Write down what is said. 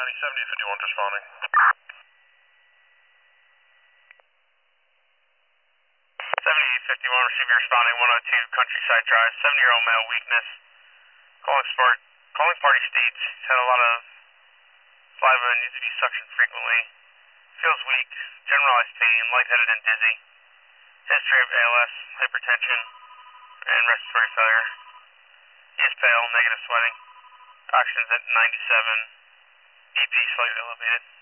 7051 responding. 7851, receiver responding, 102 Countryside Drive, 70-year-old male, weakness. Calling party states, he's had a lot of saliva and needs to be suctioned frequently. Feels weak, generalized pain, lightheaded and dizzy. History of ALS, hypertension, and respiratory failure. He is pale, negative sweating. Oxygen's at 97. BP slightly elevated.